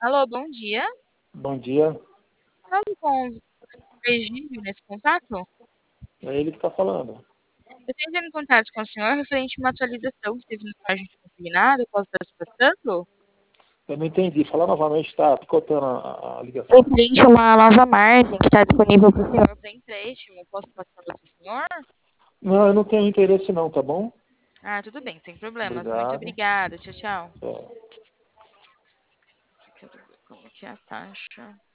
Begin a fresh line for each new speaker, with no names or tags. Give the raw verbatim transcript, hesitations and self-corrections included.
Alô, bom dia.
Bom dia,
Falo com o Egídio nesse contato?
é ele que está falando.
Eu tenho entrado em contato com o senhor referente a uma atualização que teve no Sargento Consignado, posso estar se passando?
Eu não entendi. Fala novamente, está picotando a, a ligação.
Referente a uma nova margem que está disponível para o senhor para empréstimo, posso passar para o senhor?
Não, eu não tenho interesse não, tá bom?
Ah, tudo bem, sem problemas. Muito
Obrigado.
obrigada. Tchau, tchau.
É.
Quero ver como que é a taxa.